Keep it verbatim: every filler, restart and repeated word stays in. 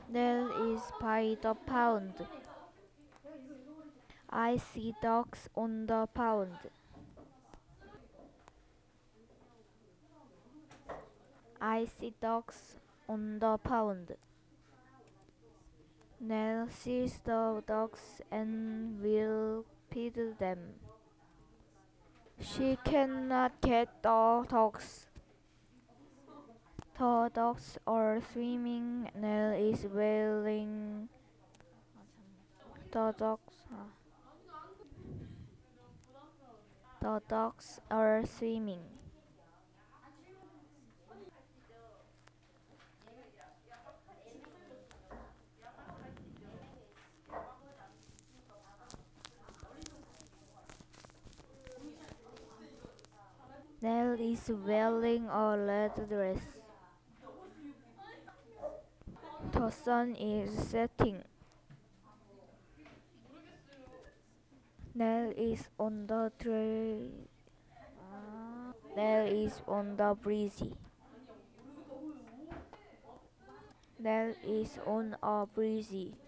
Nell is by the pound. I see dogs on the pound. I see dogs on the pound. Nell sees the dogs and will feed them. She cannot get the dogs. The dogs are swimming. Nell is wailing. The dogs, uh, the dogs are swimming. Nell is wearing a red dress. The sun is setting. Nell is on the trail. Nell is on the bridge. Nell is on a bridge.